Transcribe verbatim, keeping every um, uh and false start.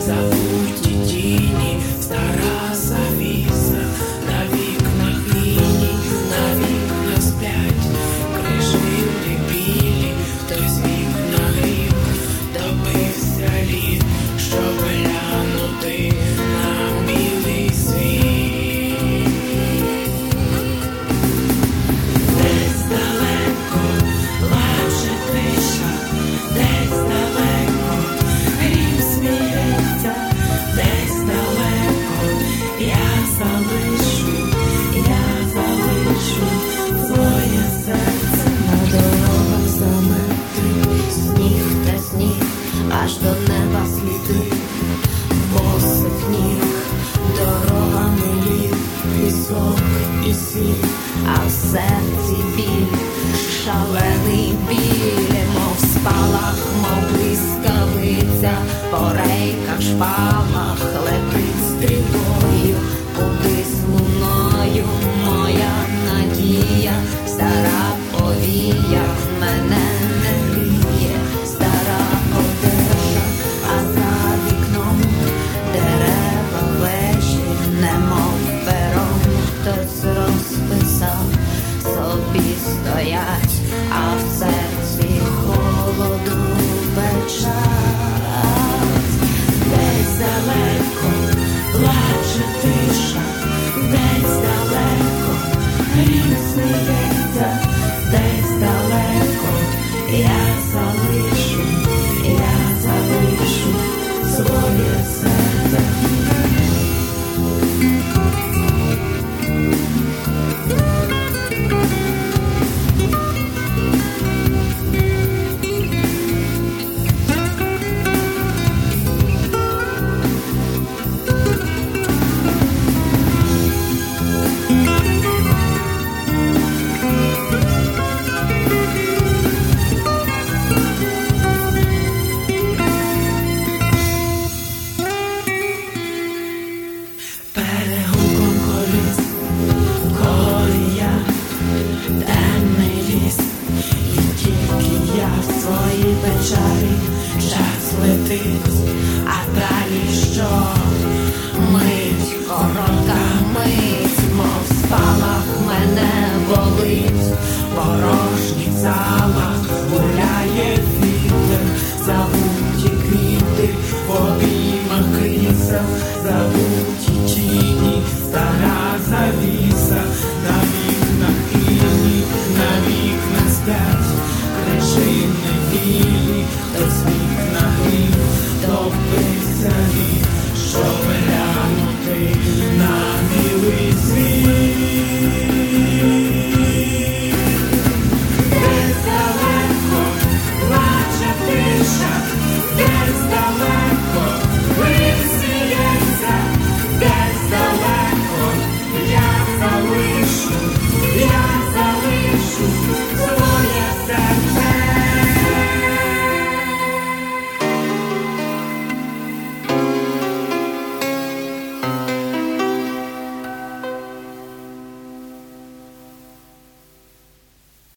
забуті тіні, стара завіса, на вікнах ліній, на вікнах сплять, крижини білі, хтось з вікна грів, добився літ, щоб глянути на білий світ. Десь далеко плаче тиша, десь далеко грім сміється, десь далеко я залишу, я залишу своє серце на дорогах замети, сніг та сніг, аж до неба сліди, босих ніг, дорогами лід, пісок і сіль, а в серці біль, шалений біль, мов спалах, мов блискавиця, по рейках шпалах летить стрілою, кудись луною моя надія, стара повія мене не гріє, стара одежа, а за вікном дерева вежі, немов пером хтось розписав, собі стоять, а в серці холоду печать. Десь далеко плаче тиша, десь далеко грім сміється, десь далеко я залишу, я залишу своє серце. Перегуком коліс, колія, темний ліс, і тільки я в своїй печалі, час летить, а далі що? Мить, коротка мить, мов спалах мене болить, в порожніх залах гуляє вітер, забуті квіти, в обіймах крісел, забуті